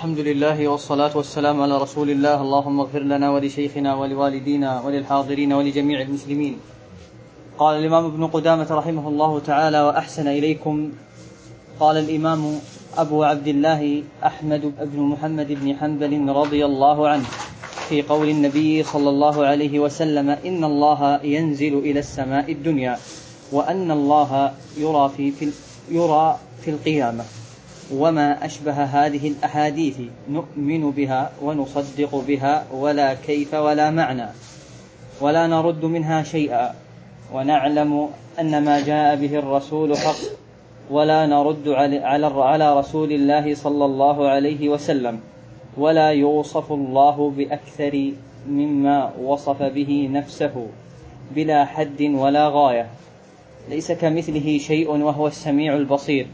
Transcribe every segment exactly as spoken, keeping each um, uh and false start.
الحمد لله والصلاة والسلام على رسول الله. اللهم اغفر لنا ولشيخنا ولوالدينا وللحاضرين ولجميع المسلمين. قال الإمام ابن قدامة رحمه الله تعالى: وأحسن إليكم. قال الإمام أبو عبد الله أحمد بن محمد بن حنبل رضي الله عنه في قول النبي صلى الله عليه وسلم: إن الله ينزل إلى السماء الدنيا، وأن الله يرى في, في, يرى في القيامة، وما أشبه هذه الأحاديث نؤمن بها ونصدق بها، ولا كيف ولا معنى، ولا نرد منها شيئا، ونعلم أن ما جاء به الرسول حق، ولا نرد على رسول الله صلى الله عليه وسلم، ولا يوصف الله بأكثر مما وصف به نفسه بلا حد ولا غاية، ليس كمثله شيء وهو السميع البصير.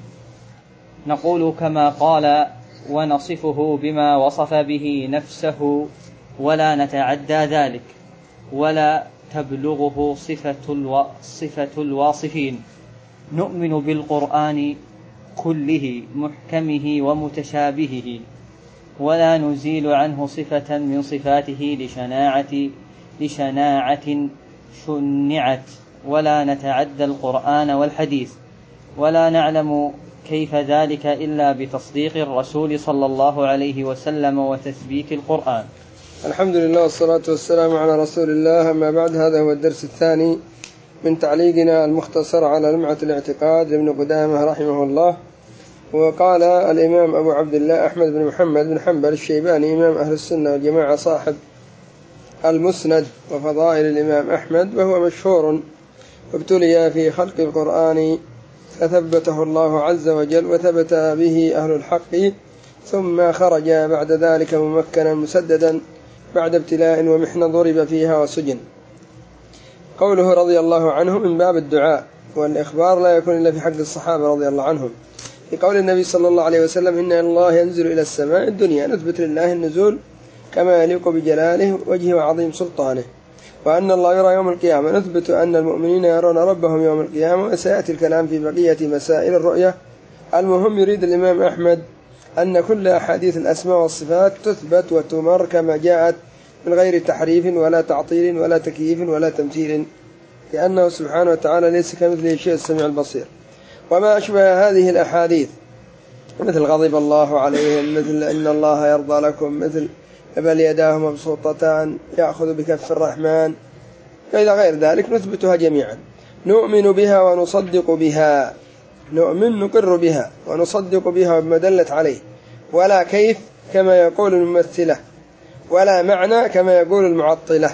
نقول كما قال ونصفه بما وصف به نفسه، ولا نتعدى ذلك، ولا تبلغه صفة, الو... صفة الواصفين. نؤمن بالقرآن كله محكمه ومتشابهه، ولا نزيل عنه صفة من صفاته لشناعة, لشناعة شنعت، ولا نتعدى القرآن والحديث، ولا نعلم كيف ذلك إلا بتصديق الرسول صلى الله عليه وسلم وتثبيت القرآن. الحمد لله والصلاة والسلام على رسول الله. أما بعد، هذا هو الدرس الثاني من تعليقنا المختصر على لمعة الاعتقاد لابن قدامة رحمه الله. وقال الإمام أبو عبد الله أحمد بن محمد بن حنبل الشيباني إمام أهل السنة والجماعة صاحب المسند وفضائل الإمام أحمد، وهو مشهور وابتلي في خلق القرآن فثبته الله عز وجل وثبت به أهل الحق، ثم خرج بعد ذلك ممكنا مسددا بعد ابتلاء ومحنة ضرب فيها وسجن. قوله رضي الله عنه من باب الدعاء والإخبار لا يكون إلا في حق الصحابة رضي الله عنهم. في قول النبي صلى الله عليه وسلم: إن الله ينزل إلى السماء الدنيا، نثبت لله النزول كما يليق بجلاله وجهه وعظيم سلطانه. وأن الله يرى يوم القيامة، نثبت أن المؤمنين يرون ربهم يوم القيامة، وسيأتي الكلام في بقية مسائل الرؤية. المهم يريد الإمام أحمد أن كل أحاديث الأسماء والصفات تثبت وتمر كما جاءت من غير تحريف ولا تعطيل ولا تكييف ولا تمثيل، لأنه سبحانه وتعالى ليس كمثله شيء السميع البصير. وما أشبه هذه الأحاديث مثل غضب الله عليهم، مثل إن الله يرضى لكم، مثل بل يداه مبسوطتان يأخذ بكف الرحمن، إلى غير ذلك نثبتها جميعا. نؤمن بها ونصدق بها، نؤمن نقر بها ونصدق بها وبما دلت عليه، ولا كيف كما يقول الممثلة، ولا معنى كما يقول المعطلة،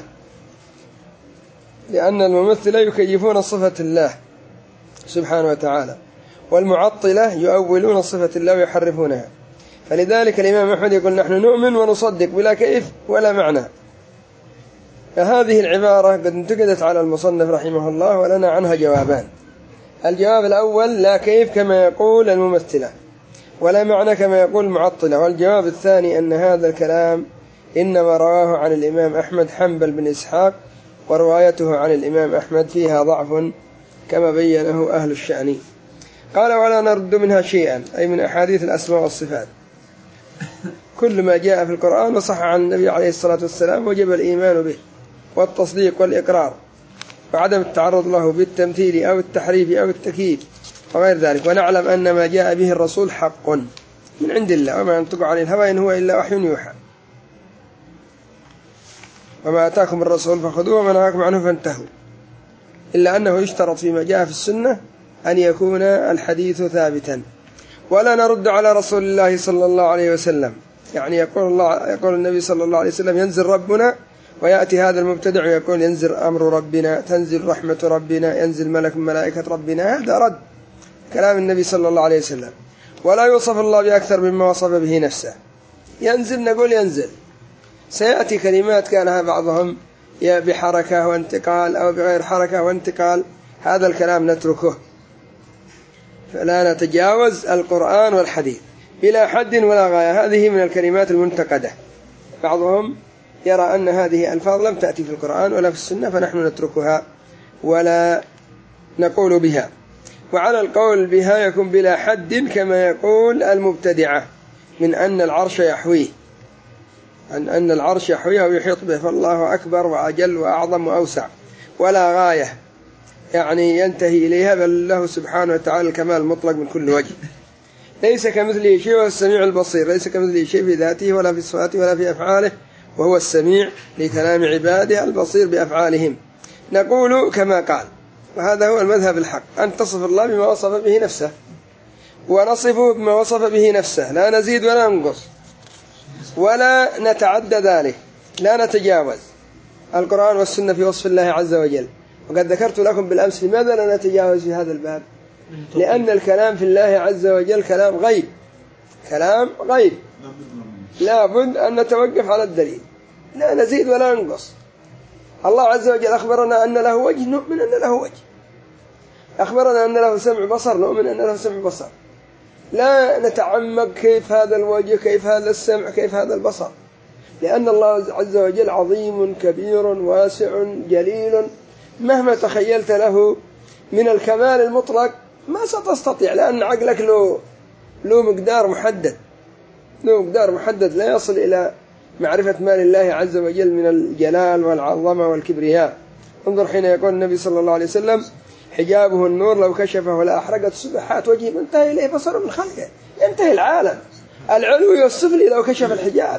لأن الممثلة يكيفون صفة الله سبحانه وتعالى، والمعطلة يؤولون صفة الله ويحرفونها. فلذلك الإمام أحمد يقول: نحن نؤمن ونصدق بلا كيف ولا معنى. فهذه العبارة قد انتقدت على المصنف رحمه الله، ولنا عنها جوابان. الجواب الأول: لا كيف كما يقول الممثلة، ولا معنى كما يقول المعطلة. والجواب الثاني أن هذا الكلام إنما رواه عن الإمام أحمد حنبل بن إسحاق، وروايته عن الإمام أحمد فيها ضعف كما بينه أهل الشأن. قال: ولا نرد منها شيئا، أي من أحاديث الأسماء والصفات، كل ما جاء في القرآن وصح عن النبي عليه الصلاة والسلام وجب الإيمان به والتصديق والإقرار، وعدم التعرض له بالتمثيل أو التحريف أو التكييف وغير ذلك. ونعلم أن ما جاء به الرسول حق من عند الله، وما ينطق عن الهوى إن هو إلا وحي يوحى. وما أتاكم الرسول فخذوه وما نهاكم عنه فانتهوا، إلا أنه يشترط فيما جاء في السنة أن يكون الحديث ثابتا. ولا نرد على رسول الله صلى الله عليه وسلم، يعني يقول الله يقول النبي صلى الله عليه وسلم: ينزل ربنا، ويأتي هذا المبتدع ويقول: ينزل أمر ربنا، تنزل رحمة ربنا، ينزل ملك من ملائكة ربنا. هذا رد كلام النبي صلى الله عليه وسلم. ولا يوصف الله بأكثر مما وصف به نفسه. ينزل نقول ينزل، سيأتي كلمات كانها بعضهم بحركة وانتقال أو بغير حركة وانتقال، هذا الكلام نتركه، فلا نتجاوز القرآن والحديث بلا حد ولا غاية. هذه من الكلمات المنتقدة، بعضهم يرى أن هذه الفاظ لم تأتي في القرآن ولا في السنة، فنحن نتركها ولا نقول بها. وعلى القول بها يكون بلا حد كما يقول المبتدعة، من أن العرش يحويه، أن أن العرش يحويه ويحيط به، فالله أكبر وأجل وأعظم وأوسع ولا غاية يعني ينتهي إليها، بل له سبحانه وتعالى الكمال المطلق من كل وجه. ليس كمثله شيء وهو السميع البصير، ليس كمثله شيء في ذاته ولا في صفاته ولا في أفعاله، وهو السميع لكلام عباده البصير بأفعالهم. نقول كما قال، وهذا هو المذهب الحق، أن تصف الله بما وصف به نفسه، ونصفه بما وصف به نفسه، لا نزيد ولا ننقص ولا نتعدى ذلك، لا نتجاوز القرآن والسنة في وصف الله عز وجل. وقد ذكرت لكم بالأمس لماذا لا نتجاوز في هذا الباب، لأن الكلام في الله عز وجل كلام غيب، كلام غيب لا بد أن نتوقف على الدليل، لا نزيد ولا ننقص. الله عز وجل أخبرنا أن له وجه، نؤمن أن له وجه. أخبرنا أن له سمع بصر، نؤمن أن له سمع بصر. لا نتعمق كيف هذا الوجه، كيف هذا السمع، كيف هذا البصر، لأن الله عز وجل عظيم كبير واسع جليل، مهما تخيلت له من الكمال المطلق ما ستستطيع، لأن عقلك له له مقدار محدد، له مقدار محدد لا يصل إلى معرفة ما لله عز وجل من الجلال والعظمة والكبرياء. انظر حين يقول النبي صلى الله عليه وسلم: حجابه النور لو كشفه لأحرقت سبحات وجهه ما انتهى إليه بصر من خلقه. ينتهي العالم العلوي والسفلي لو كشف الحجاب،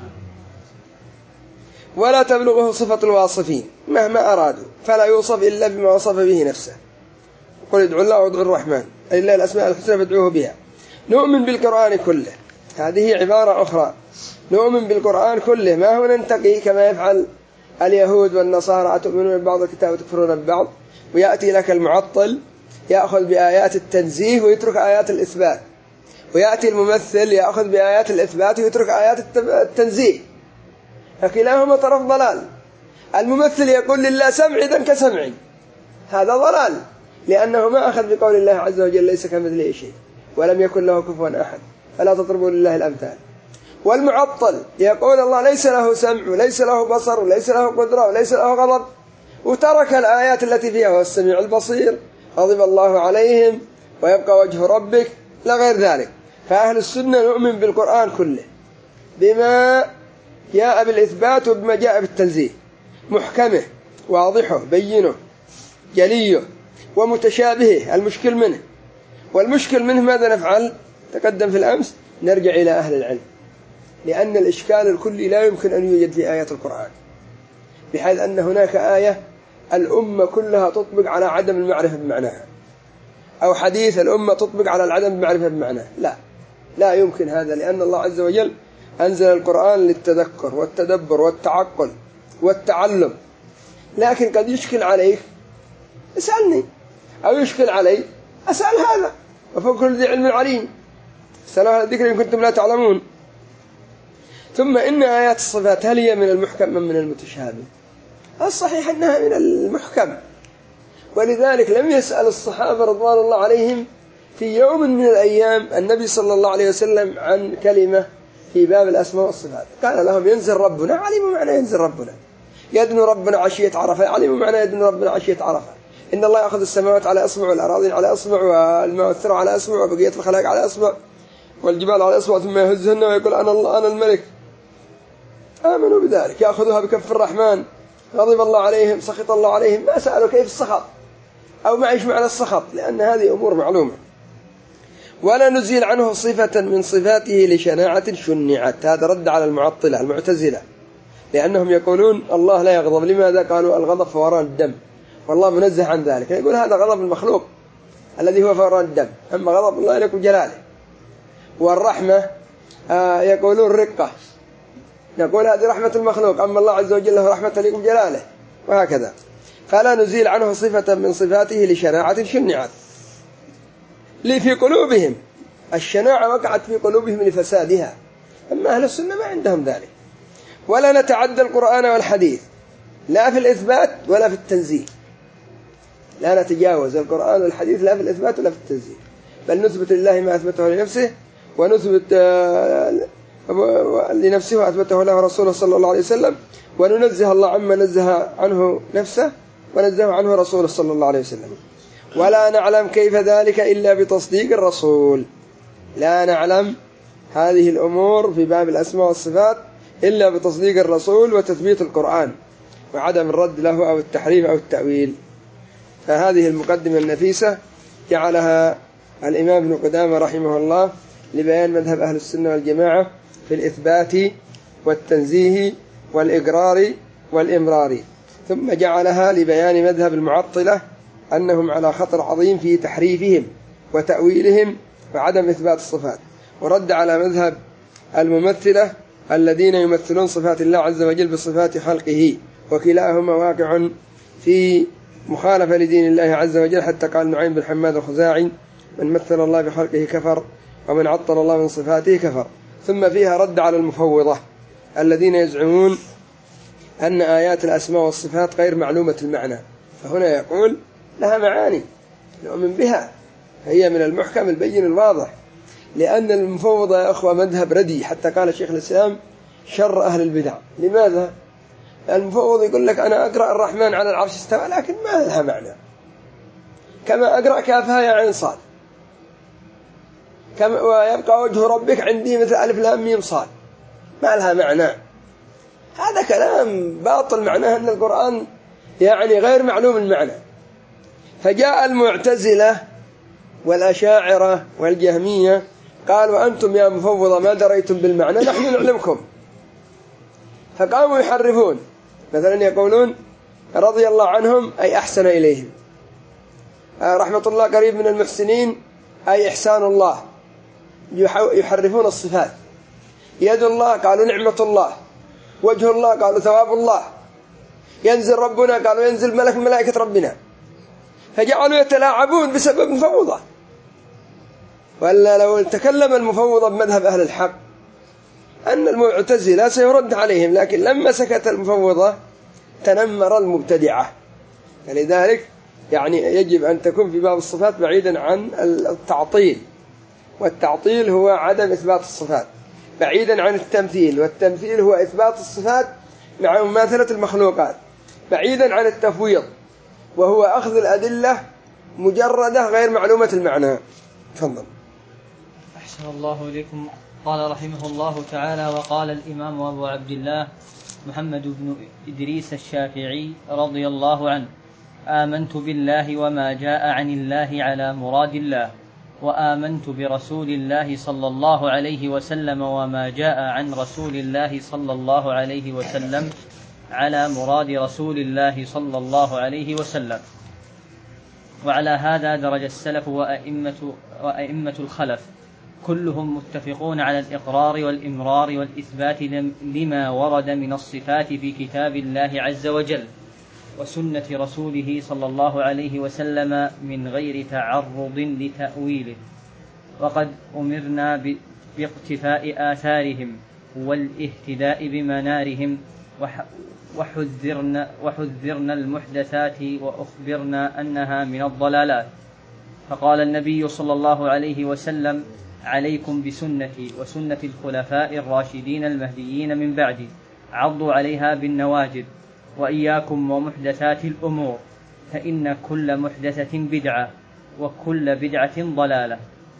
ولا تبلغه صفة الواصفين مهما أرادوا، فلا يوصف إلا بما وصف به نفسه. قل ادعوا الله وادعوا الرحمن، أي الله الأسماء الحسنى فادعوه بها. نؤمن بالقرآن كله، هذه عبارة أخرى، نؤمن بالقرآن كله، ما هو ننتقي كما يفعل اليهود والنصارى، أتؤمنون ببعض الكتاب وتكفرون ببعض. ويأتي لك المعطل يأخذ بآيات التنزيه ويترك آيات الإثبات، ويأتي الممثل يأخذ بآيات الإثبات ويترك آيات التنزيه، فكلاهما طرف ضلال. الممثل يقول لله سمع إذن كسمعي، هذا ضلال، لأنه ما أخذ بقول الله عز وجل ليس كمثله شيء ولم يكن له كفوا أحد، فلا تضربوا لله الأمثال. والمعطل يقول الله ليس له سمع وليس له بصر وليس له قدرة وليس له غضب، وترك الآيات التي فيها هو السميع البصير، غضب الله عليهم ويبقى وجه ربك، لا غير ذلك. فأهل السنة نؤمن بالقرآن كله بما جاء بالإثبات وبما جاء بالتنزيه، محكمه واضحه بينه جليه ومتشابهه المشكل منه. والمشكل منه ماذا نفعل؟ تقدم في الأمس، نرجع إلى أهل العلم، لأن الإشكال الكلي لا يمكن أن يوجد في آيات القرآن، بحيث أن هناك آية الأمة كلها تطبق على عدم المعرفة بمعناها، أو حديث الأمة تطبق على العدم المعرفة بمعناها. لا لا يمكن هذا، لأن الله عز وجل أنزل القرآن للتذكر والتدبر والتعقل والتعلم. لكن قد يشكل عليك اسألني، أو يشكل علي أسأل هذا، وفوق كل ذي علم عليم، اسألوا أهل الذكر إن كنتم لا تعلمون. ثم إن آيات الصفات هل هي من المحكم أم من المتشابه؟ الصحيح أنها من المحكم، ولذلك لم يسأل الصحابة رضوان الله عليهم في يوم من الأيام النبي صلى الله عليه وسلم عن كلمة في باب الأسماء والصفات. قال لهم ينزل ربنا، علموا معنى ينزل ربنا. يدنو ربنا عشية عرفة، علموا معنى يدنو ربنا عشية عرفة. إن الله يأخذ السماوات على أصبع والأراضين على أصبع والماء والثرى على أصبع وبقية الخلائق على أصبع والجبال على أصبع، ثم يهزهن ويقول أنا الله أنا الملك. آمنوا بذلك، يأخذها بكف الرحمن، غضب الله عليهم سخط الله عليهم. ما سألوا كيف السخط أو ما إيش معنى السخط، لأن هذه أمور معلومة. ولا نزيل عنه صفة من صفاته لشناعة شنعت، هذا رد على المعطلة المعتزلة، لأنهم يقولون الله لا يغضب. لماذا؟ قالوا الغضب فوران الدم، والله منزه عن ذلك. يقول هذا غضب المخلوق الذي هو فوران الدم، أما غضب الله يليق بجلاله. والرحمة آه يقولون رقة، نقول هذه رحمة المخلوق، أما الله عز وجل له رحمة تليق بجلاله، وهكذا. فلا نزيل عنه صفة من صفاته لشناعة شنعت لي في قلوبهم. الشناعة وقعت في قلوبهم لفسادها، أما أهل السنة ما عندهم ذلك. ولا نتعدى القرآن والحديث لا في الإثبات ولا في التنزيه، لا نتجاوز القرآن والحديث لا في الإثبات ولا في التنزيه، بل نثبت لله ما أثبته لنفسه، ونثبت لنفسه وأثبته له رسوله صلى الله عليه وسلم، وننزه الله عما نزه عنه نفسه ونزه عنه رسوله صلى الله عليه وسلم. ولا نعلم كيف ذلك إلا بتصديق الرسول، لا نعلم هذه الأمور في باب الأسماء والصفات إلا بتصديق الرسول وتثبيت القرآن وعدم الرد له أو التحريف أو التأويل. فهذه المقدمة النفيسة جعلها الإمام ابن قدامة رحمه الله لبيان مذهب أهل السنة والجماعة في الإثبات والتنزيه والإقرار والإمرار، ثم جعلها لبيان مذهب المعطلة أنهم على خطر عظيم في تحريفهم وتأويلهم وعدم إثبات الصفات، ورد على مذهب الممثلة الذين يمثلون صفات الله عز وجل بصفات خلقه، وكلاهما واقع في مخالفة لدين الله عز وجل، حتى قال نعيم بن حماد الخزاعي: من مثل الله بخلقه كفر، ومن عطل الله من صفاته كفر. ثم فيها رد على المفوضة الذين يزعمون أن آيات الأسماء والصفات غير معلومة المعنى، فهنا يقول لها معاني نؤمن بها، هي من المحكم البين الواضح، لأن المفوضة يا أخوة مذهب ردي، حتى قال شيخ الإسلام شر أهل البدع. لماذا؟ المفوض يقول لك أنا أقرأ الرحمن على العرش استوى، لكن ما لها معنى، كما أقرأ كافها يا عين صاد، كما ويبقى وجه ربك عندي مثل ألف لام ميم صاد، ما لها معنى. هذا كلام باطل، معناه أن القرآن يعني غير معلوم المعنى. فجاء المعتزلة والأشاعرة والجهمية قالوا أنتم يا مفوضة ما دريتم بالمعنى، نحن نعلمكم، فقاموا يحرفون. مثلا يقولون رضي الله عنهم أي أحسن إليهم، رحمة الله قريب من المحسنين أي إحسان الله، يحرفون الصفات. يد الله قالوا نعمة الله، وجه الله قالوا ثواب الله، ينزل ربنا قالوا ينزل ملك ملائكة ربنا، فجعلوا يتلاعبون بسبب مفوضة. ولا لو تكلم المفوضة بمذهب أهل الحق أن المعتزلة سيرد عليهم، لكن لما سكت المفوضة تنمر المبتدعة. فلذلك يعني يجب أن تكون في باب الصفات بعيدا عن التعطيل، والتعطيل هو عدم إثبات الصفات، بعيدا عن التمثيل، والتمثيل هو إثبات الصفات مع مماثلة المخلوقات، بعيدا عن التفويض وهو أخذ الأدلة مجردة غير معلومة المعنى. تفضل. أحسن الله إليكم. قال رحمه الله تعالى: وقال الإمام أبو عبد الله محمد بن إدريس الشافعي رضي الله عنه: آمنت بالله وما جاء عن الله على مراد الله، وآمنت برسول الله صلى الله عليه وسلم وما جاء عن رسول الله صلى الله عليه وسلم على مراد رسول الله صلى الله عليه وسلم. وعلى هذا درج السلف وأئمة, وأئمة الخلف كلهم متفقون على الإقرار والإمرار والإثبات لما ورد من الصفات في كتاب الله عز وجل وسنة رسوله صلى الله عليه وسلم من غير تعرض لتأويله. وقد أمرنا باقتفاء آثارهم والاهتداء بمنارهم، وحذرنا, وحذرنا المحدثات وأخبرنا أنها من الضلالات. فقال النبي صلى الله عليه وسلم: عليكم بسنتي وسنة الخلفاء الراشدين المهديين من بعدي، عضوا عليها بالنواجذ، وإياكم ومحدثات الأمور، فإن كل محدثة بدعة وكل بدعة ضلالة.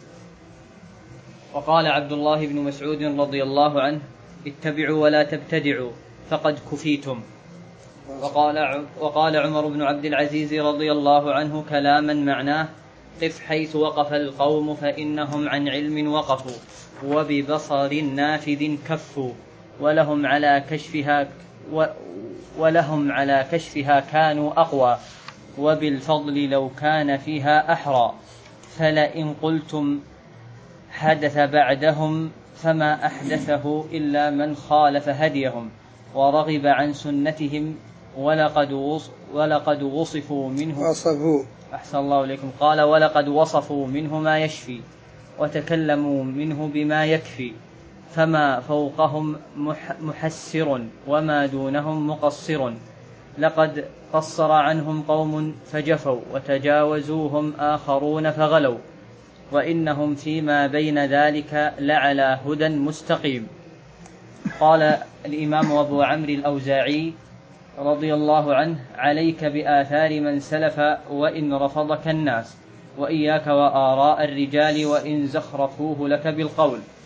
وقال عبد الله بن مسعود رضي الله عنه: اتبعوا ولا تبتدعوا فقد كفيتم. وقال, وقال عمر بن عبد العزيز رضي الله عنه كلاما معناه: قف حيث وقف القوم فإنهم عن علم وقفوا، وببصر نافذ كفوا، ولهم على كشفها و ولهم على كشفها كانوا أقوى، وبالفضل لو كان فيها أحرى. فلئن قلتم حدث بعدهم فما أحدثه إلا من خالف هديهم ورغب عن سنتهم، ولقد, وص ولقد وصفوا منه وصفوا أحسن الله إليكم. قال: ولقد وصفوا منه ما يشفي وتكلموا منه بما يكفي، فما فوقهم محسر وما دونهم مقصر. لقد قصر عنهم قوم فجفوا وتجاوزوهم آخرون فغلوا، وإنهم فيما بين ذلك لعلى هدى مستقيم. قال الإمام أبو عمرو الأوزاعي رضي الله عنه: عليك بآثار من سلف وإن رفضك الناس، وإياك وآراء الرجال وإن زخرفوه لك بالقول.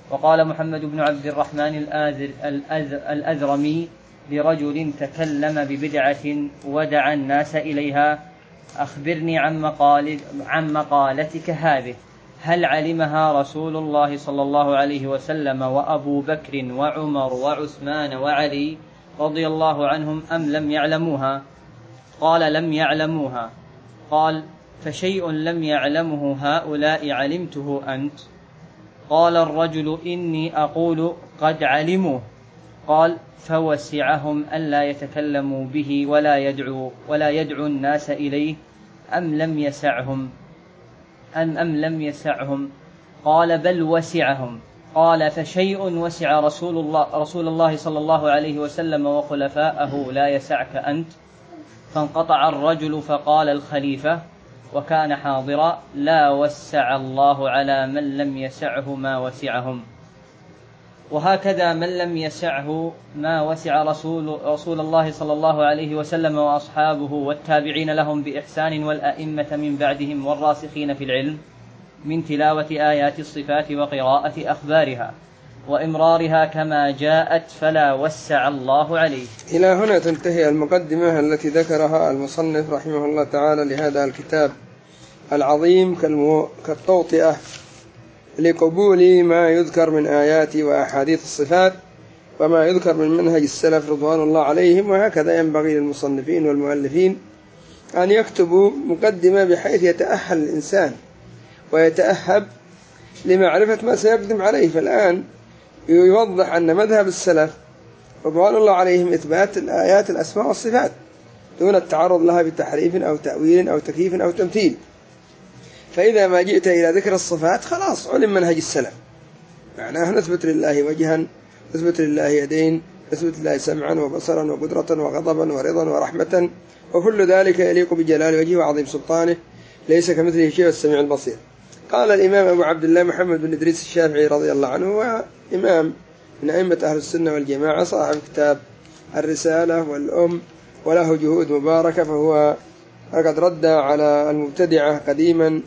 وقال محمد بن عبد الرحمن الآذر الأذرمي لرجل تكلم ببدعة ودعا الناس إليها: أخبرني عن, مقال عن مقالتك هذه، هل علمها رسول الله صلى الله عليه وسلم وأبو بكر وعمر وعثمان وعلي رضي الله عنهم أم لم يعلموها؟ قال: لم يعلموها. قال: فشيء لم يعلمه هؤلاء علمته أنت؟ قال الرجل: إني أقول قد علموه. قال: فوسعهم ألا يتكلموا به ولا يدعو ولا يدعو الناس إليه أم لم يسعهم أم أم لم يسعهم؟ قال: بل وسعهم. قال: فشيء وسع رسول الله رسول الله صلى الله عليه وسلم وخلفاءه لا يسعك أنت؟ فانقطع الرجل، فقال الخليفة وكان حاضرا: لا وسع الله على من لم يسعه ما وسعهم. وهكذا من لم يسعه ما وسع رسول, رسول الله صلى الله عليه وسلم وأصحابه والتابعين لهم بإحسان والأئمة من بعدهم والراسخين في العلم من تلاوة آيات الصفات وقراءة أخبارها وإمرارها كما جاءت، فلا وسع الله عليه. إلى هنا تنتهي المقدمة التي ذكرها المصنف رحمه الله تعالى لهذا الكتاب العظيم كالتوطئة لقبول ما يذكر من آيات وأحاديث الصفات وما يذكر من منهج السلف رضوان الله عليهم. وهكذا ينبغي للمصنفين والمؤلفين أن يكتبوا مقدمة بحيث يتأهل الإنسان ويتأهب لمعرفة ما سيقدم عليه. فالآن يوضح أن مذهب السلف رضوان الله عليهم إثبات الآيات الأسماء والصفات دون التعرض لها بتحريف أو تأويل أو تكييف أو تمثيل. فإذا ما جئت إلى ذكر الصفات خلاص علم منهج السلف، معناه نثبت لله وجها، نثبت لله يدين، نثبت لله سمعا وبصرا وقدرة وغضبا ورضا ورحمة، وكل ذلك يليق بجلال وجهه وعظيم سلطانه، ليس كمثله شيء السميع البصير. قال الإمام أبو عبد الله محمد بن إدريس الشافعي رضي الله عنه، وإمام من أئمة أهل السنة والجماعة، صاحب كتاب الرسالة والأم وله جهود مباركة، فهو قد رد على المبتدعة قديما،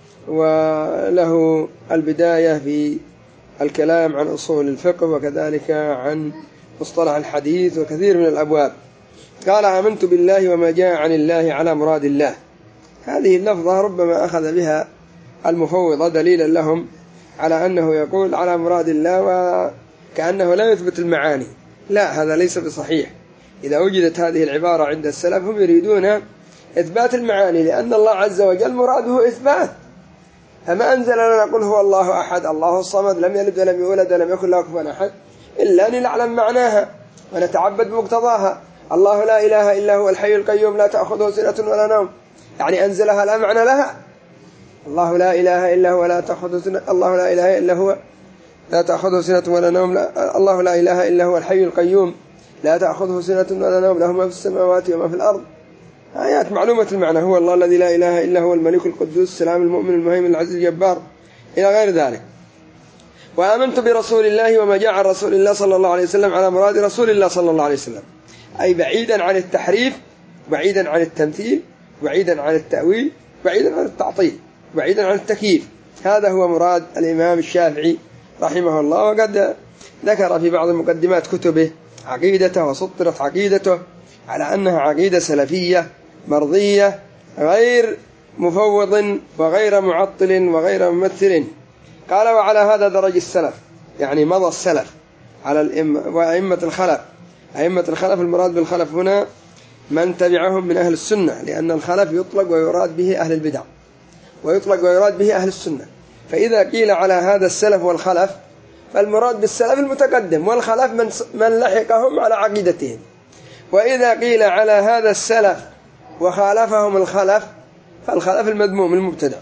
وله البداية في الكلام عن أصول الفقه وكذلك عن مصطلح الحديث وكثير من الأبواب. قال: آمنت بالله وما جاء عن الله على مراد الله. هذه اللفظة ربما أخذ بها المفوضة دليلا لهم على أنه يقول على مراد الله وكأنه لا يثبت المعاني. لا، هذا ليس بصحيح. إذا وجدت هذه العبارة عند السلف هم يريدون إثبات المعاني، لأن الله عز وجل مراده إثبات. فما أنزل لنا قل هو الله أحد الله الصمد لم يلد ولم يولد ولم يكن له كفوا أحد إلا أن نعلم معناها ونتعبد بمقتضاها. الله لا إله إلا هو الحي القيوم لا تأخذه سنة ولا نوم، يعني أنزلها لا معنى لها. الله لا إله إلا هو لا تأخذه سنة الله لا إله إلا هو لا تأخذه سنة ولا نوم لا. الله لا إله إلا هو الحي القيوم لا تأخذه سنة ولا نوم له ما في السماوات وما في الأرض. آيات معلومة المعنى. هو الله الذي لا إله إلا هو الملك القدوس السلام المؤمن المهيمن العزيز الجبار إلى غير ذلك. وآمنت برسول الله وما جاء عن رسول الله صلى الله عليه وسلم على مراد رسول الله صلى الله عليه وسلم، أي بعيدا عن التحريف، بعيدا عن التمثيل، بعيدا عن التأويل، بعيدا عن التعطيل، بعيدا عن التكييف. هذا هو مراد الإمام الشافعي رحمه الله. وقد ذكر في بعض مقدمات كتبه عقيدته وسطرت عقيدته على أنها عقيدة سلفية مرضية غير مفوض وغير معطل وغير ممثل. قال: وعلى هذا درج السلف، يعني مضى السلف على الأئمة وأئمة الخلف. أئمة الخلف المراد بالخلف هنا من تبعهم من أهل السنة، لأن الخلف يطلق ويراد به أهل البدع ويطلق ويراد به أهل السنة. فإذا قيل على هذا السلف والخلف فالمراد بالسلف المتقدم، والخلف من, من لحقهم على عقيدتهم. وإذا قيل على هذا السلف وخالفهم الخلف فالخلف المذموم المبتدع.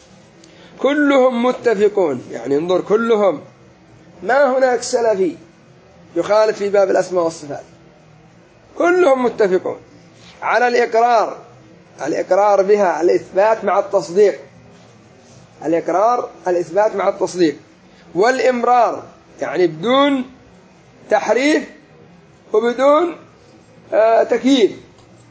كلهم متفقون، يعني انظر كلهم، ما هناك سلفي يخالف في باب الأسماء والصفات، كلهم متفقون على الإقرار الإقرار بها، الإثبات مع التصديق، الإقرار الإثبات مع التصديق، والإمرار يعني بدون تحريف وبدون آه تكييف،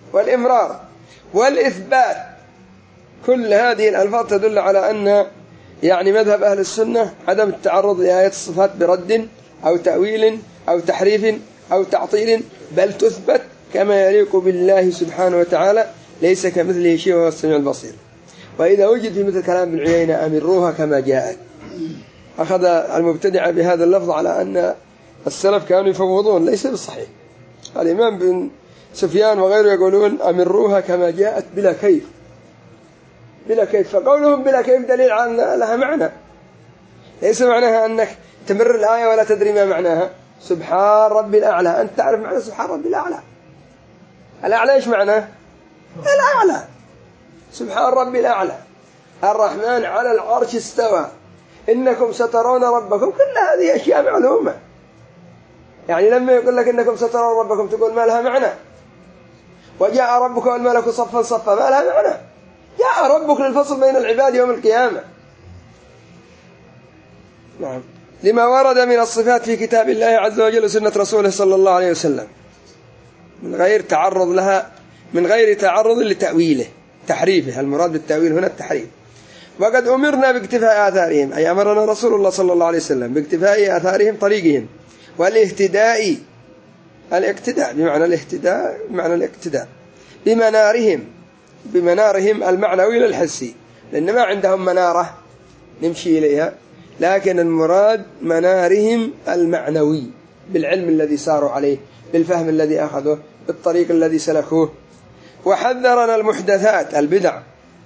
والإمرار والإثبات. كل هذه الألفاظ تدل على أن يعني مذهب أهل السنة عدم التعرض لآيات الصفات برد أو تأويل أو تحريف أو تعطيل، بل تثبت كما يليق بالله سبحانه وتعالى، ليس كمثله شيء وهو السميع البصير. وإذا وجد في مثل كلام ابن عيينة أمروها كما جاءت، أخذ المبتدع بهذا اللفظ على أن السلف كانوا يفوضون، ليس بالصحيح. الإمام بن سفيان وغيره يقولون أمروها كما جاءت بلا كيف، بلا كيف. فقولهم بلا كيف دليل على أن لها معنى، ليس معناها أنك تمر الآية ولا تدري ما معناها. سبحان ربي الأعلى، أنت تعرف معنى سبحان ربي الأعلى. الأعلى إيش معناه؟ الأعلى. سبحان ربي الأعلى، الرحمن على العرش استوى، إنكم سترون ربكم، كل هذه أشياء معلومة. يعني لما يقول لك إنكم سترون ربكم تقول ما لها معنى. وجاء ربك والملك صفا صفا، ما لها معنى. جاء ربك للفصل بين العباد يوم القيامة. نعم. لما ورد من الصفات في كتاب الله عز وجل وسنة رسوله صلى الله عليه وسلم من غير تعرض لها، من غير تعرض لتأويله تحريفه. المراد بالتأويل هنا التحريف. وقد أمرنا باقتفاء آثارهم، أي أمرنا رسول الله صلى الله عليه وسلم باقتفاء آثارهم طريقهم، والاهتداء، الاقتداء بمعنى الاهتداء بمعنى الاقتداء بمنارهم، بمنارهم المعنوي للحسي، لأن ما عندهم منارة نمشي إليها، لكن المراد منارهم المعنوي بالعلم الذي ساروا عليه، بالفهم الذي أخذوه، بالطريق الذي سلكوه. وحذرنا المحدثات البدع،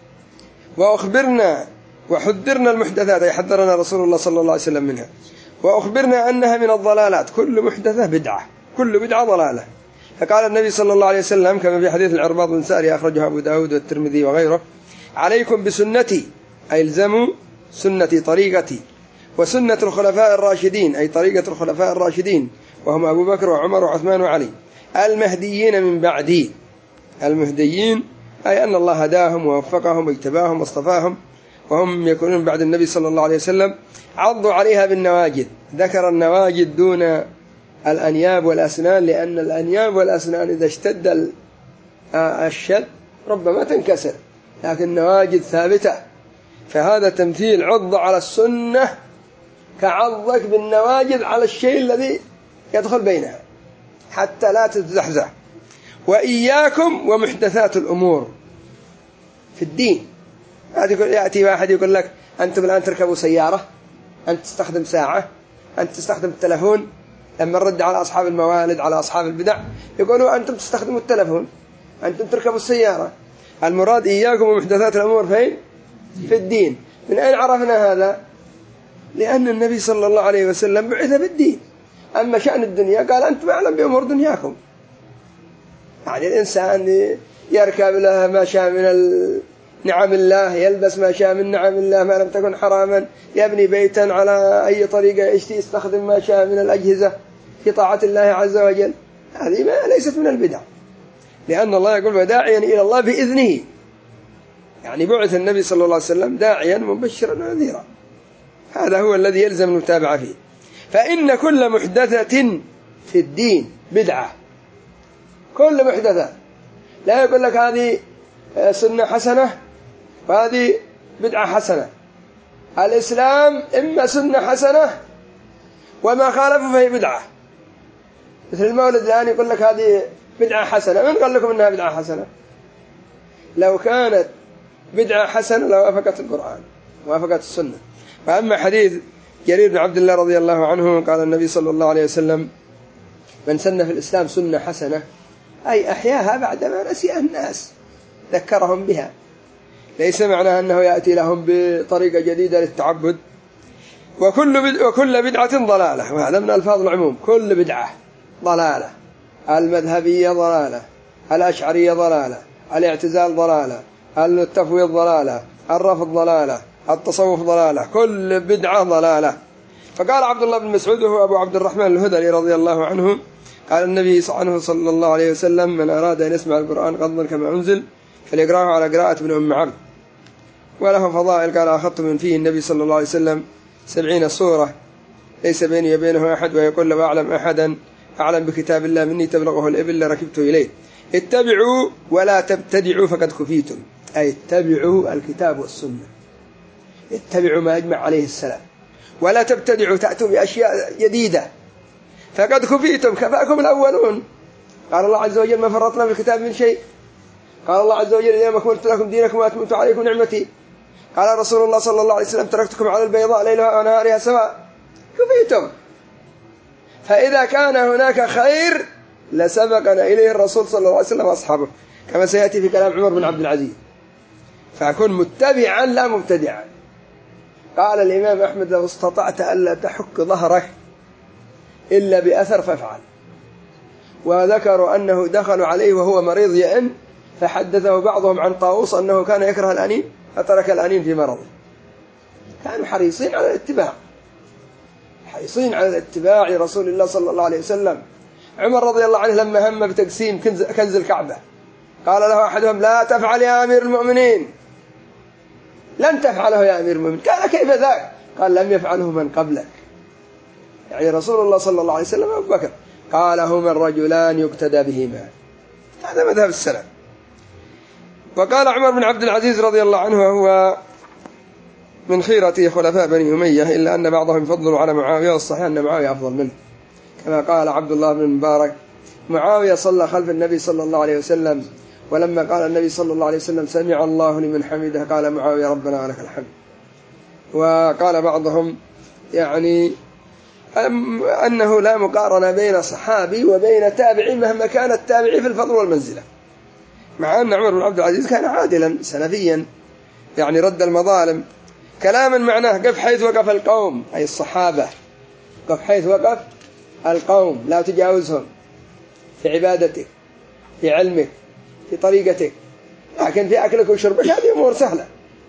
وأخبرنا وحذرنا المحدثات، أي حذرنا رسول الله صلى الله عليه وسلم منها، وأخبرنا أنها من الضلالات، كل محدثة بدعة، كل بدعة ضلالة. فقال النبي صلى الله عليه وسلم كما في حديث العرباض بن سارية أخرجه أبو داود والترمذي وغيره: عليكم بسنتي، أي الزموا سنتي طريقتي، وسنة الخلفاء الراشدين، أي طريقة الخلفاء الراشدين، وهم أبو بكر وعمر وعثمان وعلي، المهديين من بعدي. المهديين أي أن الله هداهم ووفقهم واجتباهم واصطفاهم، وهم يكونون بعد النبي صلى الله عليه وسلم. عضوا عليها بالنواجذ، ذكر النواجذ دون الأنياب والأسنان، لأن الأنياب والأسنان إذا اشتد الشد ربما تنكسر، لكن النواجذ ثابتة. فهذا تمثيل، عض على السنة كعضك بالنواجذ على الشيء الذي يدخل بينها حتى لا تتزحزح. وإياكم ومحدثات الأمور في الدين. يأتي واحد يقول لك أنتم الآن تركبوا سيارة، أنت تستخدم ساعة، أنت تستخدم التلفون. لما نرد على أصحاب الموالد، على أصحاب البدع، يقولوا أنتم تستخدموا التلفون، أنتم تركبوا السيارة. المراد إياكم ومحدثات الأمور فين؟ في الدين. من أين عرفنا هذا؟ لأن النبي صلى الله عليه وسلم بعث بالدين. أما شأن الدنيا قال أنتم أعلم بأمور دنياكم. يعني الإنسان يركب لها ما شاء من نعم الله، يلبس ما شاء من نعم الله ما لم تكن حراما، يبني بيتا على أي طريقة يشتي، يستخدم ما شاء من الأجهزة في طاعة الله عز وجل. هذه ما ليست من البدع، لأن الله يقول وداعيا إلى الله بإذنه. يعني بعث النبي صلى الله عليه وسلم داعيا مبشرا ونذيرا، هذا هو الذي يلزم المتابعة فيه. فإن كل محدثة في الدين بدعة، كل محدثة. لا يقول لك هذه سنة حسنة وهذه بدعة حسنة. الإسلام إما سنة حسنة وما خالفه فهي بدعة. مثل المولد الآن يقول لك هذه بدعة حسنة، من قال لكم إنها بدعة حسنة؟ لو كانت بدعة حسنة لوافقت القرآن ووافقت السنة. فأما حديث جرير بن عبد الله رضي الله عنه قال النبي صلى الله عليه وسلم: من سن في الإسلام سنة حسنة، أي أحياها بعدما نسيها الناس، ذكرهم بها. ليس معنى أنه يأتي لهم بطريقة جديدة للتعبد. وكل بدع وكل بدعة ضلالة، وهذا من ألفاظ العموم. كل بدعة ضلالة، المذهبية ضلالة، الأشعرية ضلالة، الاعتزال ضلالة، التفويض ضلالة، الرفض ضلالة، التصوف ضلالة، كل بدعة ضلالة. فقال عبد الله بن مسعود وهو أبو عبد الرحمن الهذلي رضي الله عنه، قال النبي صلى الله عليه وسلم: من أراد أن يسمع القرآن غضا كما أنزل فليقرأه على قراءة ابن أم عبد. وله فضائل، قال: أخذت من فيه النبي صلى الله عليه وسلم سبعين سورة ليس بيني وبينه أحد، ويقول: لو أعلم أحدا أعلم بكتاب الله مني تبلغه الإبل لركبت إليه. اتبعوا ولا تبتدعوا فقد كفيتم، أي اتبعوا الكتاب والسنة. اتبعوا ما أجمع عليه السلام ولا تبتدعوا تأتوا بأشياء جديدة فقد كفيتم كفاكم الأولون. قال الله عز وجل ما فرطنا في الكتاب من شيء. قال الله عز وجل اليوم أكملت لكم دينكم وأتممت عليكم نعمتي. قال رسول الله صلى الله عليه وسلم تركتكم على البيضاء ليلها ونهارها سواء. كفيتم. فإذا كان هناك خير لسبقنا إليه الرسول صلى الله عليه وسلم وأصحابه كما سيأتي في كلام عمر بن عبد العزيز. فأكون متبعا لا مبتدعا. قال الإمام أحمد لو استطعت ألا تحك ظهرك إلا بأثر فافعل. وذكروا أنه دخلوا عليه وهو مريض يئن فحدثه بعضهم عن طاووس أنه كان يكره الأنين فترك الأنين في مرضه. كانوا حريصين على الاتباع حريصين على الاتباع لرسول الله صلى الله عليه وسلم. عمر رضي الله عنه لما هم بتقسيم كنز, كنز الكعبة قال له أحدهم لا تفعل يا أمير المؤمنين لن تفعله يا أمير المؤمنين. قال كيف ذاك؟ قال لم يفعله من قبلك يعني رسول الله صلى الله عليه وسلم أبو بكر. قال هما الرجلان يقتدى بهما. هذا مذهب السلف. وقال عمر بن عبد العزيز رضي الله عنه وهو من خيرة خلفاء بني أمية إلا أن بعضهم يفضل على معاوية والصحيح أن معاوية أفضل منه كما قال عبد الله بن مبارك معاوية صلى خلف النبي صلى الله عليه وسلم ولما قال النبي صلى الله عليه وسلم سمع الله لمن حمده قال معاوية ربنا ولك الحمد. وقال بعضهم يعني أنه لا مقارنة بين صحابي وبين تابعي مهما كان التابعي في الفضل والمنزلة مع أن عمر بن عبد العزيز كان عادلا سلفيا يعني رد المظالم كلاما معناه قف حيث وقف القوم أي الصحابة قف حيث وقف القوم لا تجاوزهم في عبادتك في علمك في طريقتك لكن في أكلك وشربك هذه أمور سهلة.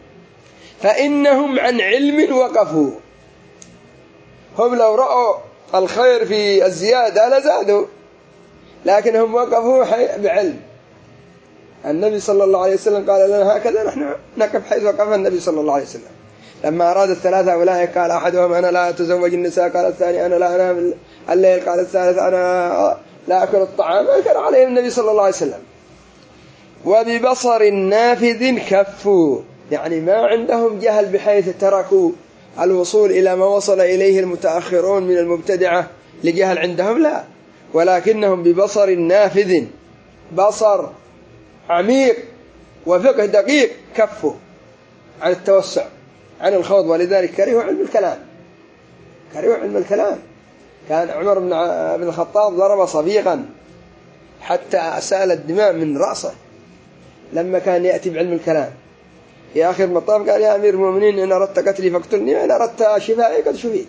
فإنهم عن علم وقفوا هم لو رأوا الخير في الزيادة لزادوا لكنهم وقفوا بعلم. النبي صلى الله عليه وسلم قال لنا هكذا نحن نقف حيث وقف النبي صلى الله عليه وسلم. لما أراد الثلاثة أولئك قال أحدهم أنا لا أتزوج النساء قال الثاني أنا لا أنام الليل قال الثالث أنا لا أكل الطعام أنكر عليه النبي صلى الله عليه وسلم. وببصر نافذ كفوا يعني ما عندهم جهل بحيث تركوا الوصول إلى ما وصل إليه المتأخرون من المبتدعة لجهل عندهم لا ولكنهم ببصر نافذ بصر عميق وفقه دقيق كفوا عن التوسع عن الخوض. ولذلك كرهوا علم الكلام كرهوا علم الكلام. كان عمر بن الخطاب ضرب صبيغا حتى سال الدماء من رأسه لما كان يأتي بعلم الكلام. في آخر مطاف قال يا أمير المؤمنين إن أردت قتلي فاقتلني وإن أردت شفائي قد شفيت.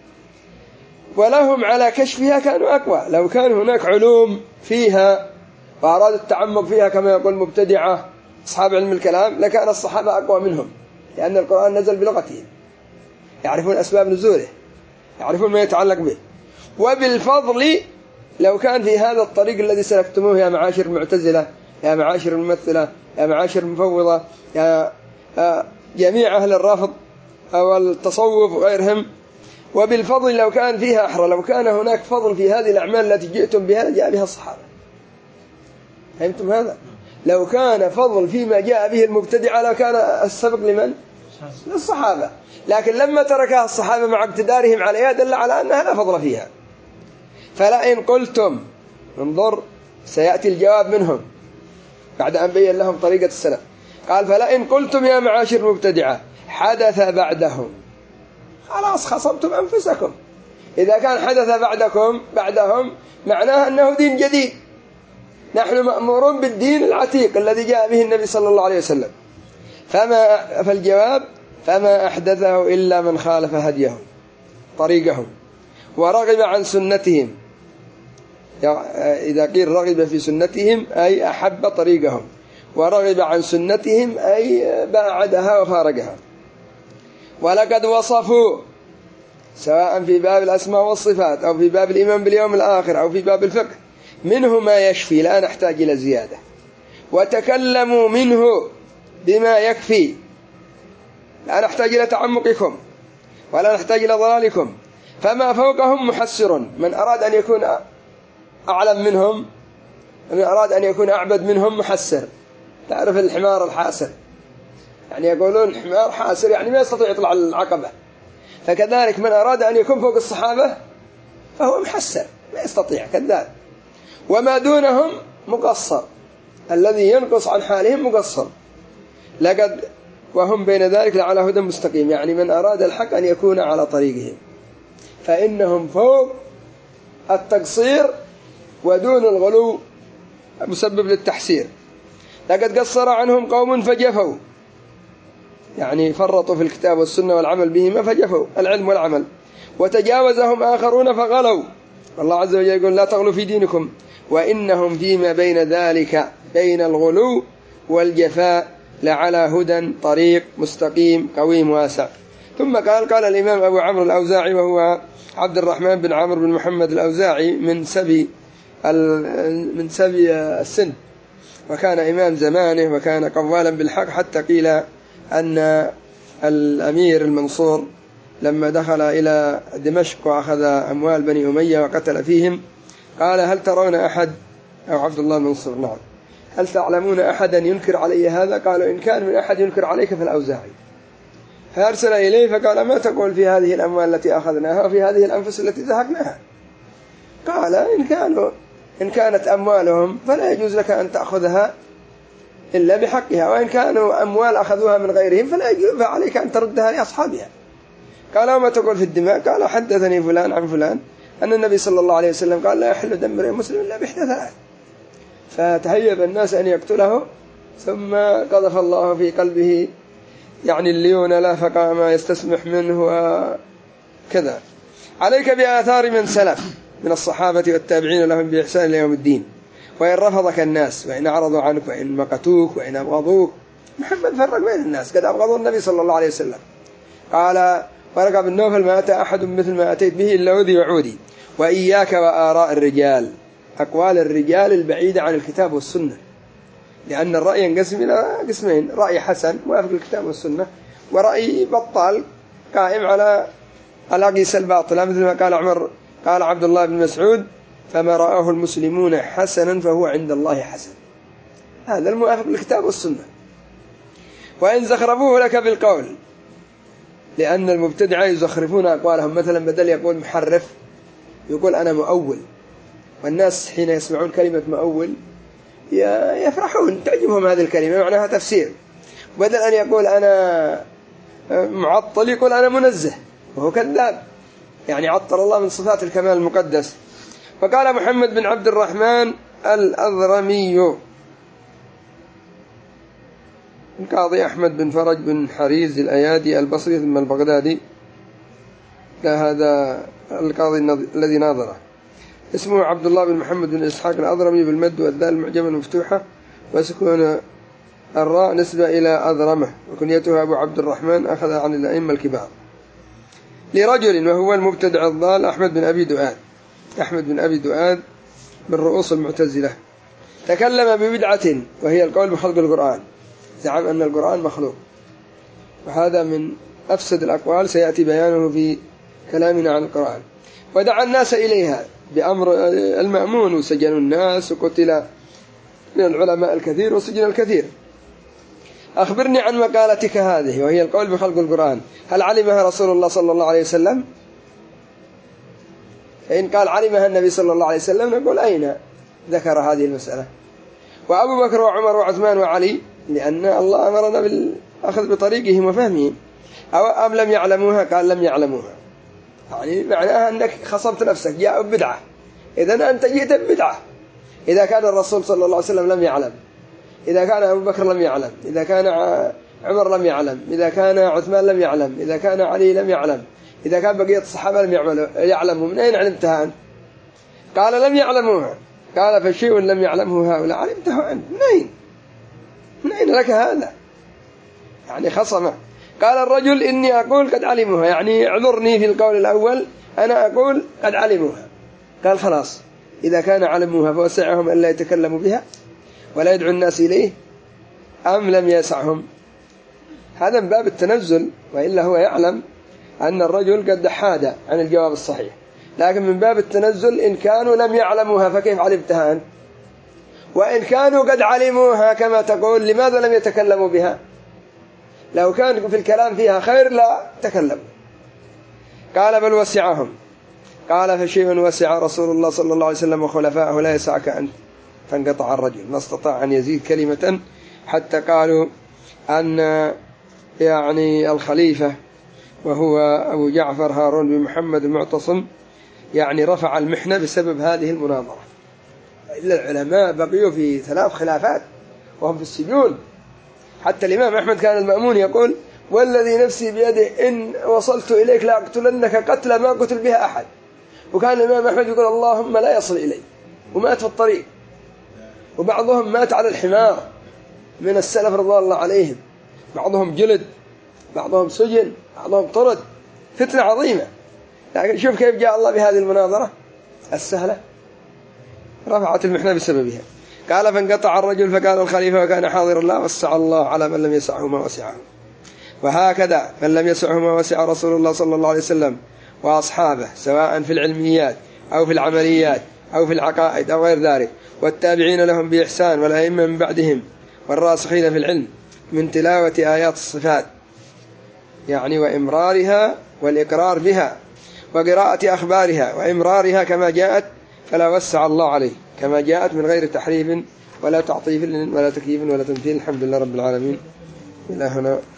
ولهم على كشفها كانوا أقوى. لو كان هناك علوم فيها وأراد التعمق فيها كما يقول مبتدعة أصحاب علم الكلام لكان الصحابة أقوى منهم لأن القرآن نزل بلغتهم يعرفون أسباب نزوله يعرفون ما يتعلق به. وبالفضل لو كان في هذا الطريق الذي سلكتموه يا معاشر المعتزلة يا معاشر الممثلة يا معاشر المفوضة يا جميع أهل الرافض أو التصوف وغيرهم وبالفضل لو كان فيها أحرى لو كان هناك فضل في هذه الأعمال التي جئتم بها جاء بها الصحابة. فهمتم هذا؟ لو كان فضل فيما جاء به المبتدع لكان السبق لمن؟ للصحابة. لكن لما تركها الصحابة مع اقتدارهم عليها دل على أنها لا فضل فيها. فلئن قلتم انظر سيأتي الجواب منهم بعد أن بين لهم طريقة السلف. قال فلئن قلتم يا معاشر المبتدعة حدث بعدهم خلاص خصمتم أنفسكم. إذا كان حدث بعدكم بعدهم معناه أنه دين جديد. نحن مأمورون بالدين العتيق الذي جاء به النبي صلى الله عليه وسلم. فما فالجواب فما أحدثه إلا من خالف هديهم طريقهم ورغب عن سنتهم. إذا قيل رغب في سنتهم أي أحب طريقهم ورغب عن سنتهم أي باعدها وفارقها. ولقد وصفوا سواء في باب الأسماء والصفات أو في باب الإيمان باليوم الآخر أو في باب الفقه منه ما يشفي لا نحتاج إلى زيادة وتكلموا منه بما يكفي لا نحتاج إلى تعمقكم ولا نحتاج إلى ضلالكم. فما فوقهم محسر من أراد أن يكون أعلم منهم من أراد أن يكون أعبد منهم محسر. تعرف الحمار الحاسر يعني يقولون حمار حاسر يعني ما يستطيع يطلع العقبة، فكذلك من أراد أن يكون فوق الصحابة فهو محسر ما يستطيع كذاب، وما دونهم مقصر، الذي ينقص عن حالهم مقصر، لقد وهم بين ذلك لعلى هدى مستقيم، يعني من أراد الحق أن يكون على طريقهم فإنهم فوق التقصير ودون الغلو مسبب للتحسير. لقد قصر عنهم قوم فجفوا، يعني فرطوا في الكتاب والسنة والعمل بهما فجفوا العلم والعمل، وتجاوزهم آخرون فغلوا. الله عز وجل يقول لا تغلوا في دينكم، وإنهم فيما بين ذلك بين الغلو والجفاء لعلى هدى طريق مستقيم قويم واسع. ثم قال قال الإمام أبو عمرو الأوزاعي، وهو عبد الرحمن بن عمرو بن محمد الأوزاعي من سبي من سبي السند، وكان إمام زمانه وكان قوالا بالحق، حتى قيل أن الأمير المنصور لما دخل إلى دمشق وأخذ أموال بني أمية وقتل فيهم قال هل ترون أحد، أو عبد الله المنصور نعم، هل تعلمون أحدا ينكر علي هذا؟ قالوا إن كان من أحد ينكر عليك فالأوزاعي. فأرسل إليه فقال ما تقول في هذه الأموال التي أخذناها وفي هذه الأنفس التي زهقناها؟ قال إن كانوا إن كانت أموالهم فلا يجوز لك أن تأخذها إلا بحقها، وإن كانوا أموال أخذوها من غيرهم فلا يجوز فعليك أن تردها لأصحابها. قال وما تقول في الدماء؟ قال حدثني فلان عن فلان أن النبي صلى الله عليه وسلم قال لا يحل دم امرئ مسلم إلا بإحدى ثلاث. فتهيب الناس أن يقتله، ثم قذف الله في قلبه يعني الليون لا فقام يستسمح منه وكذا. عليك بآثار من سلف من الصحابة والتابعين لهم بإحسان إلى يوم الدين، وإن رفضك الناس وإن أعرضوا عنك وإن مقتوك وإن أبغضوك. محمد فرق بين الناس، قد أبغضوا النبي صلى الله عليه وسلم. قال ورقة بن نوفل ما أتى أحد مثل ما أتيت به إلا أوذي وعودي. وإياك وآراء الرجال، أقوال الرجال البعيدة عن الكتاب والسنة، لأن الرأي ينقسم إلى قسمين: رأي حسن موافق الكتاب والسنة، ورأي بطال قائم على الأقيسة الباطلة، مثل ما قال عمر قال عبد الله بن مسعود فما رآه المسلمون حسنا فهو عند الله حسن. هذا الموافق للكتاب والسنة. وإن زخرفوه لك بالقول، لأن المبتدعة يزخرفون أقوالهم، مثلا بدل يقول محرف يقول أنا مؤول، والناس حين يسمعون كلمة مؤول يفرحون، تعجبهم هذه الكلمة معناها تفسير. بدل أن يقول أنا معطل يقول أنا منزه، وهو كذاب، يعني عطل الله من صفات الكمال المقدس. فقال محمد بن عبد الرحمن الأذرمي القاضي أحمد بن فرج بن حريز الأيادي البصري ثم البغدادي، هذا القاضي الذي ناظره، اسمه عبد الله بن محمد بن إسحاق الأذرمي بالمد والذال المعجمة المفتوحة وسكون الراء نسبة إلى أذرمه، وكنيته أبو عبد الرحمن، أخذ عن الأئمة الكبار. لرجل وهو المبتدع الضال أحمد بن أبي دؤاد، أحمد بن أبي دؤاد من رؤوس المعتزلة، تكلم ببدعة وهي القول بخلق القرآن، زعم أن القرآن مخلوق، وهذا من أفسد الأقوال سيأتي بيانه في كلامنا عن القرآن. ودعا الناس إليها بأمر المأمون، وسجن الناس، وقتل من العلماء الكثير وسجن الكثير. أخبرني عن مقالتك هذه وهي القول بخلق القرآن، هل علمها رسول الله صلى الله عليه وسلم؟ فإن قال علمها النبي صلى الله عليه وسلم نقول أين ذكر هذه المسألة؟ وأبو بكر وعمر وعثمان وعلي، لأن الله أمرنا بالأخذ بطريقهم وفهمهم. أو أم لم يعلموها؟ قال لم يعلموها، يعني معناها أنك خصمت نفسك، جاء بدعة، إذن أنت جئت ببدعة. إذا كان الرسول صلى الله عليه وسلم لم يعلم، إذا كان أبو بكر لم يعلم، إذا كان عمر لم يعلم، إذا كان عثمان لم يعلم، إذا كان علي لم يعلم، إذا كان بقية الصحابة لم يعلموا، من أين علمتها أنت؟ قال لم يعلموها. قال فشيء لم يعلمه هؤلاء علمته أنت، من أين؟ من أين لك هذا؟ يعني خصمه. قال الرجل إني أقول قد علموها، يعني اعذرني في القول الأول، أنا أقول قد علموها. قال خلاص، إذا كان علموها فوسعهم أن لا يتكلموا بها ولا يدعو الناس إليه، أم لم يسعهم؟ هذا من باب التنزل، وإلا هو يعلم أن الرجل قد حاد عن الجواب الصحيح، لكن من باب التنزل إن كانوا لم يعلموها فكيف علمتها أنت؟ وإن كانوا قد علموها كما تقول لماذا لم يتكلموا بها؟ لو كان في الكلام فيها خير لا تكلم. قال بل وسعهم. قال فشيء وسع رسول الله صلى الله عليه وسلم وخلفائه لا يسعك أنت. فانقطع الرجل ما استطاع أن يزيد كلمة، حتى قالوا أن يعني الخليفة وهو أبو جعفر هارون بن محمد المعتصم يعني رفع المحنة بسبب هذه المناظرة. إلا العلماء بقيوا في ثلاث خلافات وهم في السجون. حتى الإمام أحمد كان المأمون يقول والذي نفسي بيده إن وصلت إليك لأقتلنك قتل ما قتل بها أحد. وكان الإمام أحمد يقول اللهم لا يصل إلي، ومات في الطريق. وبعضهم مات على الحمار من السلف رضوان الله عليهم، بعضهم جلد، بعضهم سجن، بعضهم طرد. فتنة عظيمة. لكن شوف كيف جاء الله بهذه المناظرة السهلة، رفعت المحنة بسببها. قال فانقطع الرجل فقال الخليفة وكان حاضر الله وسع الله على من لم يسعه ما وسعه. وهكذا من لم يسعه ما وسع رسول الله صلى الله عليه وسلم وأصحابه سواء في العلميات أو في العمليات أو في العقائد أو غير ذلك، والتابعين لهم بإحسان والأئمة من بعدهم والراسخين في العلم من تلاوة آيات الصفات يعني وإمرارها والإقرار بها وقراءة أخبارها وإمرارها كما جاءت، فلا وسع الله عليه كما جاءت من غير تحريف ولا تعطيف ولا تكييف ولا تمثيل. الحمد لله رب العالمين. إلى هنا.